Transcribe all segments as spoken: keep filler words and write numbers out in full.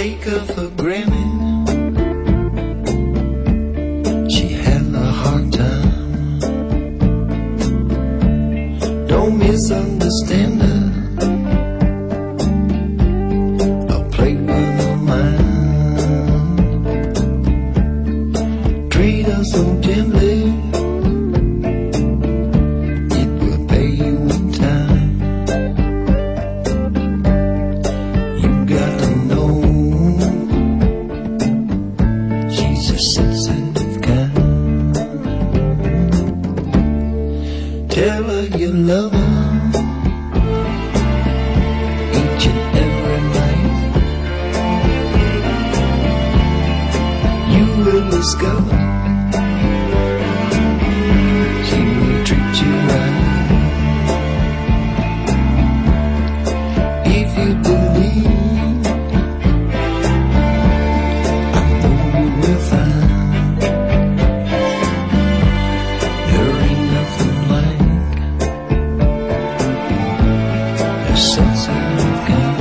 take her for granted. She had a hard time. Don't misunderstand her. I'll play with her mind. Treat her so gently. It will pay you in time. You got to know she's a sensitive kind. Tell her you love her each and every night. You will discover she will treat you right. If you believe, I know you will find there ain't nothing like a sensitive kind.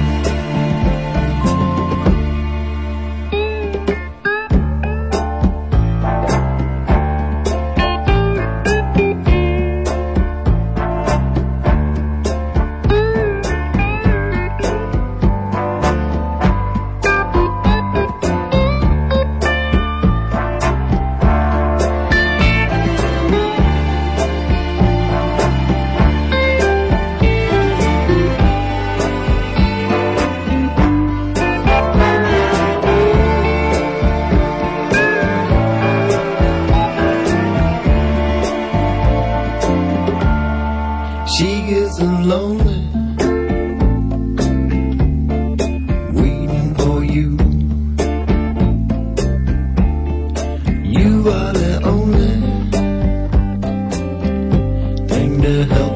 She is lonely, waiting for you. You are the only thing to help